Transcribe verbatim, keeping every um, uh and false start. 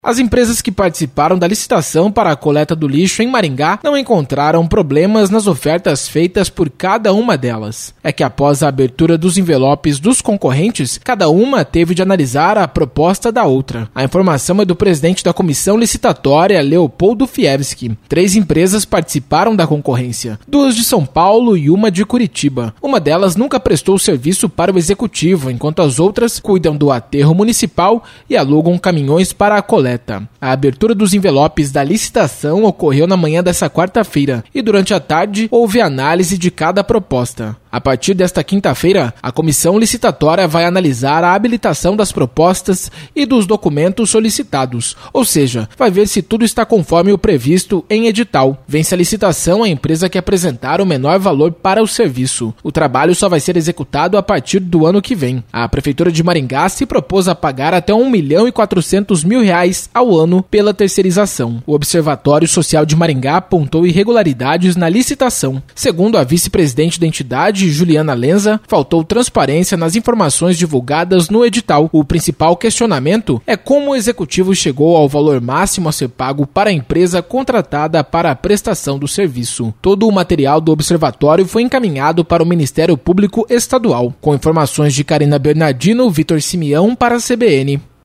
As empresas que participaram da licitação para a coleta do lixo em Maringá não encontraram problemas nas ofertas feitas por cada uma delas. É que após a abertura dos envelopes dos concorrentes, cada uma teve de analisar a proposta da outra. A informação é do presidente da comissão licitatória, Leopoldo Fievski. Três empresas participaram da concorrência, duas de São Paulo e uma de Curitiba. Uma delas nunca prestou serviço para o executivo, enquanto as outras cuidam do aterro municipal e alugam caminhões para a coleta. A abertura dos envelopes da licitação ocorreu na manhã dessa quarta-feira e durante a tarde houve análise de cada proposta. A partir desta quinta-feira, a comissão licitatória vai analisar a habilitação das propostas e dos documentos solicitados, ou seja, vai ver se tudo está conforme o previsto em edital. Vence a licitação a empresa que apresentar o menor valor para o serviço. O trabalho só vai ser executado a partir do ano que vem. A Prefeitura de Maringá se propôs a pagar até um milhão e quatrocentos mil reais ao ano pela terceirização. O Observatório Social de Maringá apontou irregularidades na licitação. Segundo a vice-presidente da entidade, Juliana Lenza, faltou transparência nas informações divulgadas no edital. O principal questionamento é como o executivo chegou ao valor máximo a ser pago para a empresa contratada para a prestação do serviço. Todo o material do observatório foi encaminhado para o Ministério Público Estadual. Com informações de Karina Bernardino, Vitor Simeão para a C B N.